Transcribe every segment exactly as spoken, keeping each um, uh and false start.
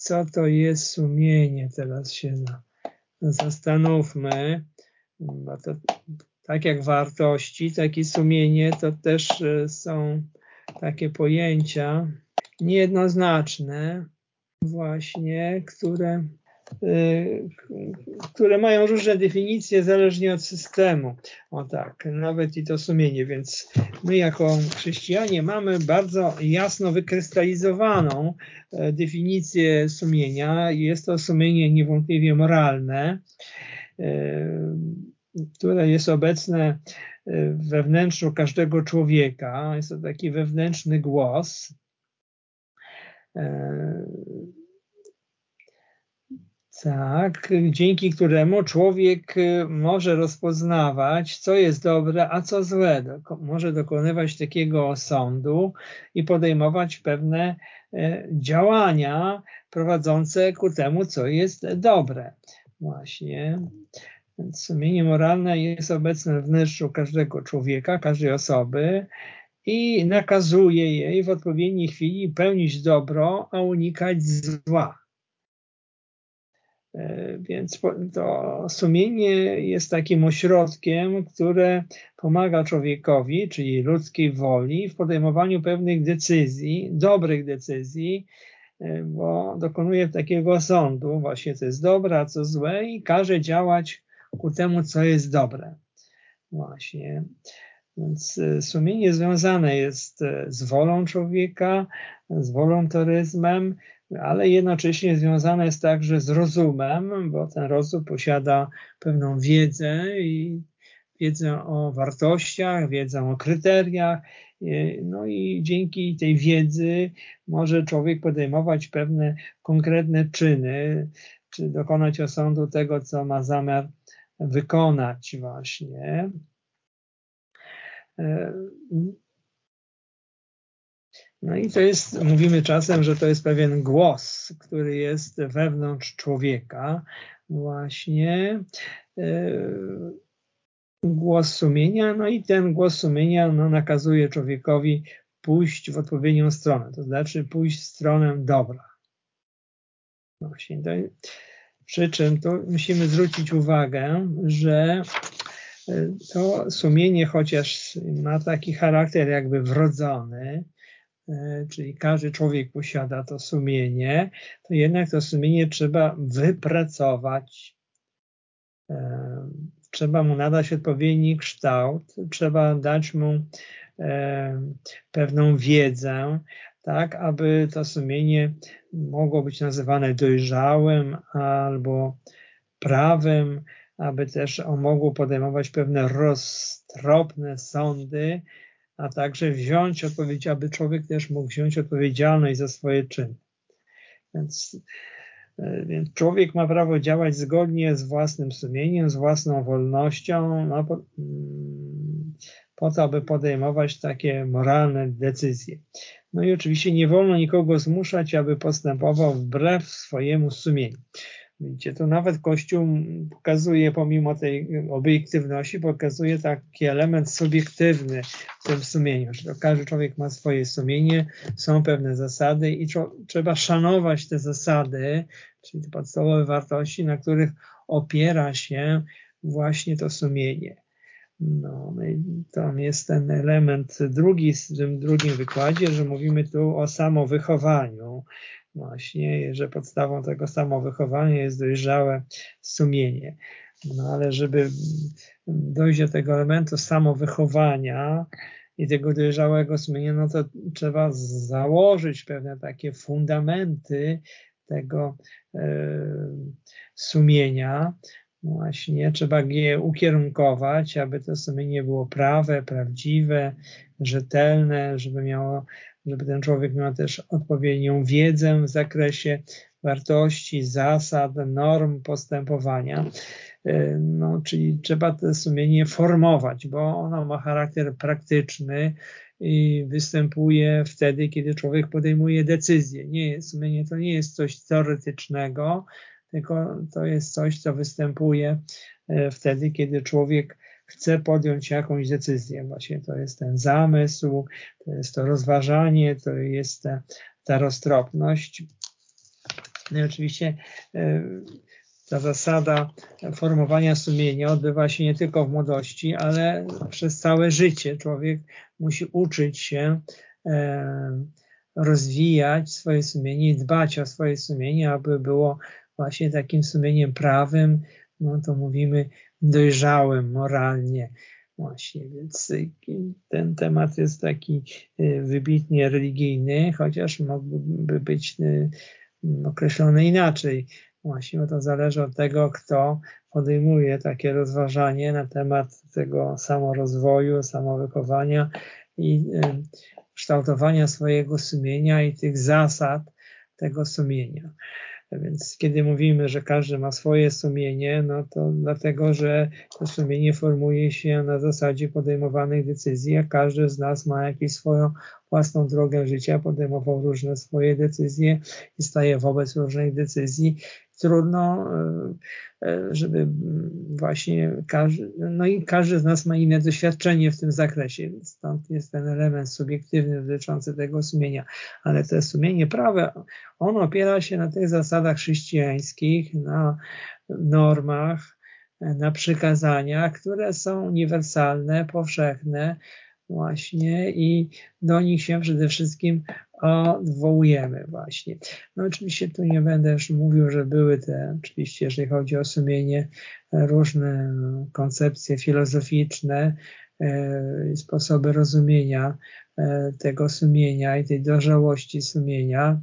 co to jest sumienie? Teraz się zastanówmy, bo to tak jak wartości, tak i sumienie to też są takie pojęcia niejednoznaczne właśnie, które, które mają różne definicje zależnie od systemu. O tak, nawet i to sumienie, więc my jako chrześcijanie mamy bardzo jasno wykrystalizowaną definicję sumienia. Jest to sumienie niewątpliwie moralne, które jest obecne we wnętrzu każdego człowieka. Jest to taki wewnętrzny głos. Tak, dzięki któremu człowiek może rozpoznawać, co jest dobre, a co złe. Może dokonywać takiego osądu i podejmować pewne działania prowadzące ku temu, co jest dobre. Właśnie. Więc sumienie moralne jest obecne w wnętrzu każdego człowieka, każdej osoby i nakazuje jej w odpowiedniej chwili pełnić dobro, a unikać zła. Więc to sumienie jest takim ośrodkiem, które pomaga człowiekowi, czyli ludzkiej woli, w podejmowaniu pewnych decyzji, dobrych decyzji, bo dokonuje takiego sądu, właśnie co jest dobre, a co złe i każe działać ku temu, co jest dobre. Właśnie. Więc sumienie związane jest z wolą człowieka, z wolontaryzmem, ale jednocześnie związane jest także z rozumem, bo ten rozum posiada pewną wiedzę i wiedzę o wartościach, wiedzę o kryteriach, no i dzięki tej wiedzy może człowiek podejmować pewne konkretne czyny, czy dokonać osądu tego, co ma zamiar wykonać właśnie. No i to jest, mówimy czasem, że to jest pewien głos, który jest wewnątrz człowieka, właśnie głos sumienia, no i ten głos sumienia no, nakazuje człowiekowi pójść w odpowiednią stronę, to znaczy pójść w stronę dobra. Właśnie to, przy czym tu musimy zwrócić uwagę, że to sumienie, chociaż ma taki charakter jakby wrodzony, czyli każdy człowiek posiada to sumienie, to jednak to sumienie trzeba wypracować, trzeba mu nadać odpowiedni kształt, trzeba dać mu pewną wiedzę, tak, aby to sumienie mogło być nazywane dojrzałym albo prawym, aby też on mogło podejmować pewne roztropne sądy, a także wziąć odpowiedzialność, aby człowiek też mógł wziąć odpowiedzialność za swoje czyny. Więc, więc człowiek ma prawo działać zgodnie z własnym sumieniem, z własną wolnością, no, po, po to, aby podejmować takie moralne decyzje. No i oczywiście nie wolno nikogo zmuszać, aby postępował wbrew swojemu sumieniu. Widzicie, to nawet Kościół pokazuje, pomimo tej obiektywności, pokazuje taki element subiektywny w tym sumieniu, że to każdy człowiek ma swoje sumienie, są pewne zasady i trzeba szanować te zasady, czyli te podstawowe wartości, na których opiera się właśnie to sumienie. No, no i tam jest ten element drugi w tym drugim wykładzie, że mówimy tu o samowychowaniu. Właśnie, że podstawą tego samowychowania jest dojrzałe sumienie. No ale żeby dojść do tego elementu samowychowania i tego dojrzałego sumienia, no to trzeba założyć pewne takie fundamenty tego e, sumienia. Właśnie trzeba je ukierunkować, aby to sumienie było prawe, prawdziwe, rzetelne, żeby miało, żeby ten człowiek miał też odpowiednią wiedzę w zakresie wartości, zasad, norm postępowania. No, czyli trzeba to sumienie formować, bo ono ma charakter praktyczny i występuje wtedy, kiedy człowiek podejmuje decyzje. Nie jest, sumienie to nie jest coś teoretycznego, tylko to jest coś, co występuje wtedy, kiedy człowiek chce podjąć jakąś decyzję. Właśnie to jest ten zamysł, to jest to rozważanie, to jest ta, ta roztropność. No i oczywiście ta zasada formowania sumienia odbywa się nie tylko w młodości, ale przez całe życie. Człowiek musi uczyć się rozwijać swoje sumienie i dbać o swoje sumienie, aby było właśnie takim sumieniem prawym, no to mówimy dojrzałym moralnie. Właśnie, więc ten temat jest taki wybitnie religijny, chociaż mógłby być określony inaczej. Właśnie, bo to zależy od tego, kto podejmuje takie rozważanie na temat tego samorozwoju, samowychowania i kształtowania swojego sumienia i tych zasad tego sumienia. Więc kiedy mówimy, że każdy ma swoje sumienie, no to dlatego, że to sumienie formuje się na zasadzie podejmowanych decyzji, a każdy z nas ma jakąś swoją własną drogę życia, podejmował różne swoje decyzje i staje wobec różnych decyzji. Trudno, żeby właśnie każdy, no i każdy z nas ma inne doświadczenie w tym zakresie, więc stąd jest ten element subiektywny dotyczący tego sumienia. Ale to sumienie prawe, ono opiera się na tych zasadach chrześcijańskich, na normach, na przykazaniach, które są uniwersalne, powszechne właśnie i do nich się przede wszystkim odwołujemy właśnie. No oczywiście tu nie będę już mówił, że były te, oczywiście jeżeli chodzi o sumienie, różne koncepcje filozoficzne, sposoby rozumienia tego sumienia i tej dojrzałości sumienia.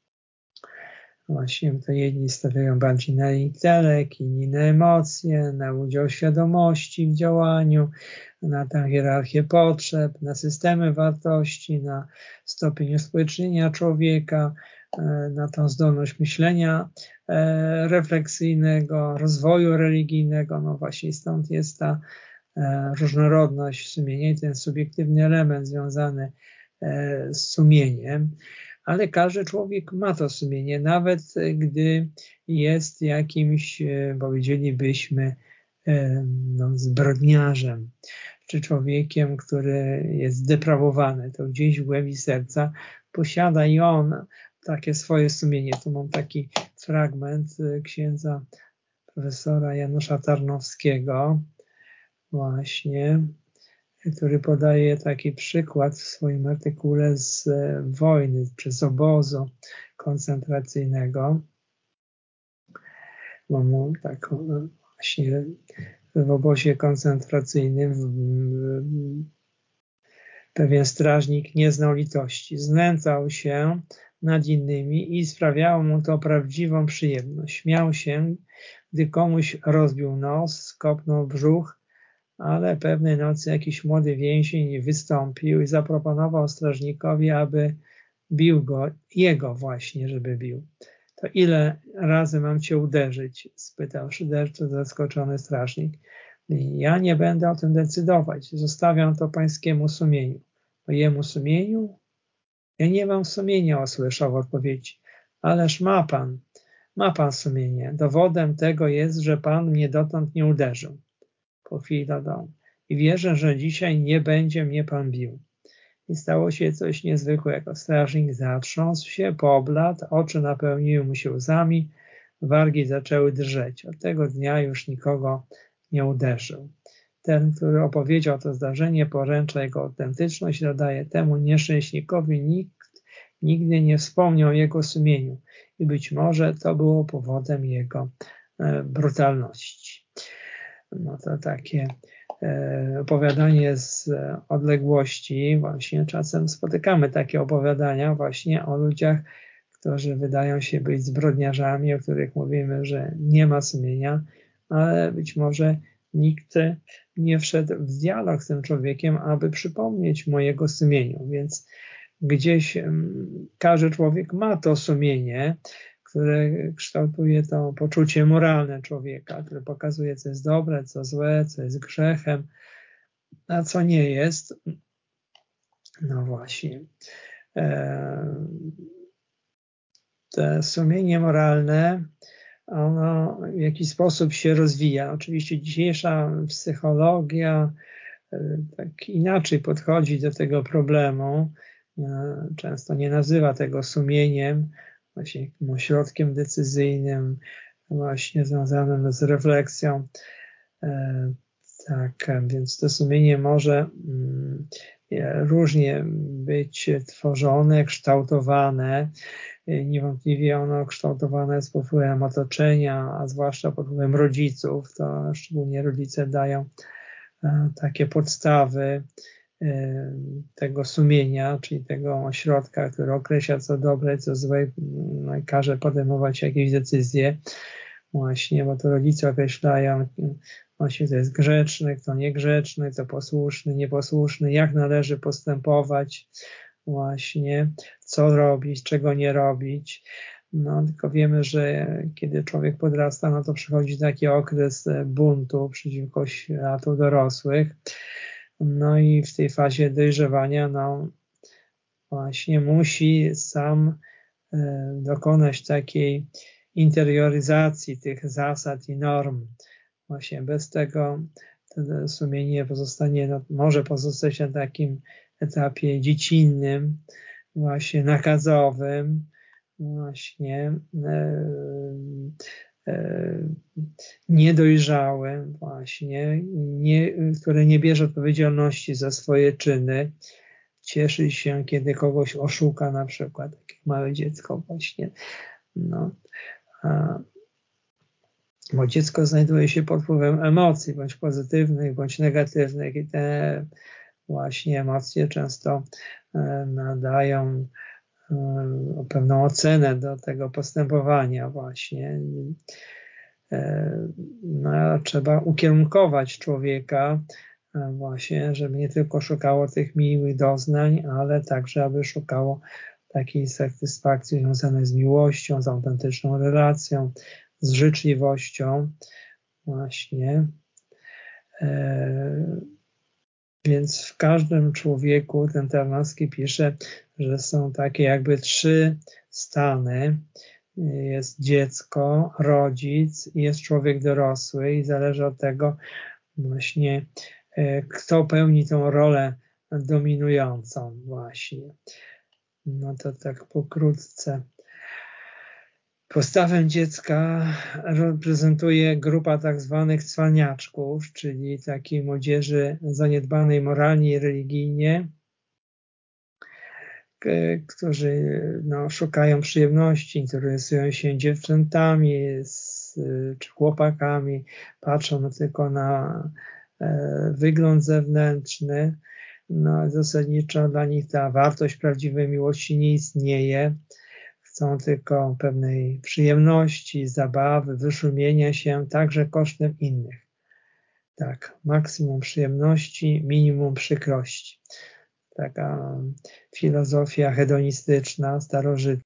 Właśnie to jedni stawiają bardziej na intelekt, inni na emocje, na udział świadomości w działaniu, na tę hierarchię potrzeb, na systemy wartości, na stopień uspołecznienia człowieka, na tą zdolność myślenia refleksyjnego, rozwoju religijnego. No właśnie stąd jest ta różnorodność sumienia i ten subiektywny element związany z sumieniem. Ale każdy człowiek ma to sumienie, nawet gdy jest jakimś, powiedzielibyśmy, no, zbrodniarzem, czy człowiekiem, który jest zdeprawowany, to gdzieś w głębi serca posiada i on takie swoje sumienie. Tu mam taki fragment księdza profesora Janusza Tarnowskiego, właśnie, który podaje taki przykład w swoim artykule z wojny, przez obozu koncentracyjnego. Bo mu tak właśnie w obozie koncentracyjnym pewien strażnik nie znał litości. Znęcał się nad innymi i sprawiało mu to prawdziwą przyjemność. Śmiał się, gdy komuś rozbił nos, skopnął brzuch, ale pewnej nocy jakiś młody więzień wystąpił i zaproponował strażnikowi, aby bił go, jego właśnie, żeby bił. To ile razy mam cię uderzyć? Spytał szyderczo zaskoczony strażnik. Ja nie będę o tym decydować. Zostawiam to pańskiemu sumieniu. Mojemu sumieniu? Ja nie mam sumienia, usłyszał w odpowiedzi. Ależ ma pan, ma pan sumienie. Dowodem tego jest, że pan mnie dotąd nie uderzył. Po chwili dodał. I wierzę, że dzisiaj nie będzie mnie pan bił. I stało się coś niezwykłego. Strażnik zatrząsł się, pobladł, oczy napełniły mu się łzami, wargi zaczęły drżeć. Od tego dnia już nikogo nie uderzył. Ten, który opowiedział to zdarzenie, poręcza jego autentyczność, dodaje temu nieszczęśnikowi nikt nigdy nie wspomniał o jego sumieniu i być może to było powodem jego brutalności. No to takie opowiadanie z odległości. Właśnie czasem spotykamy takie opowiadania właśnie o ludziach, którzy wydają się być zbrodniarzami, o których mówimy, że nie ma sumienia, ale być może nikt nie wszedł w dialog z tym człowiekiem, aby przypomnieć mojego sumieniu, więc gdzieś każdy człowiek ma to sumienie, które kształtuje to poczucie moralne człowieka, które pokazuje, co jest dobre, co złe, co jest grzechem, a co nie jest. No właśnie. To sumienie moralne, ono w jakiś sposób się rozwija. Oczywiście dzisiejsza psychologia tak inaczej podchodzi do tego problemu. Często nie nazywa tego sumieniem, właśnie takim ośrodkiem decyzyjnym, właśnie związanym z refleksją. Tak, więc to sumienie może różnie być tworzone, kształtowane. Niewątpliwie ono kształtowane jest pod wpływem otoczenia, a zwłaszcza pod wpływem rodziców. To szczególnie rodzice dają takie podstawy tego sumienia, czyli tego ośrodka, który określa co dobre, co złe, no i każe podejmować jakieś decyzje. Właśnie, bo to rodzice określają, właśnie kto jest grzeczny, kto niegrzeczny, kto posłuszny, nieposłuszny, jak należy postępować, właśnie, co robić, czego nie robić. No, tylko wiemy, że kiedy człowiek podrasta, no to przychodzi taki okres buntu przeciwko światu dorosłych. No i w tej fazie dojrzewania, no właśnie musi sam e, dokonać takiej interioryzacji tych zasad i norm. Właśnie bez tego to sumienie pozostanie, no, może pozostać na takim etapie dziecinnym, właśnie nakazowym, właśnie e, e, niedojrzałym, właśnie, nie, które nie bierze odpowiedzialności za swoje czyny, cieszy się, kiedy kogoś oszuka, na przykład, takie małe dziecko właśnie. No, a, bo dziecko znajduje się pod wpływem emocji, bądź pozytywnych, bądź negatywnych i te właśnie emocje często e, nadają e, pewną ocenę do tego postępowania właśnie. E, no, trzeba ukierunkować człowieka e, właśnie, żeby nie tylko szukało tych miłych doznań, ale także, aby szukało takiej satysfakcji związanej z miłością, z autentyczną relacją, z życzliwością właśnie. E, więc w każdym człowieku, ten Tarnowski pisze, że są takie jakby trzy stany. Jest dziecko, rodzic i jest człowiek dorosły i zależy od tego właśnie, e, kto pełni tą rolę dominującą właśnie. No to tak pokrótce. Postawę dziecka reprezentuje grupa tak zwanych cwaniaczków, czyli takiej młodzieży zaniedbanej moralnie i religijnie, którzy no, szukają przyjemności, interesują się dziewczętami czy chłopakami, patrzą no, tylko na e, wygląd zewnętrzny. No, zasadniczo dla nich ta wartość prawdziwej miłości nie istnieje. Chcą tylko pewnej przyjemności, zabawy, wyszumienia się, także kosztem innych. Tak, maksimum przyjemności, minimum przykrości. Taka filozofia hedonistyczna, starożytna.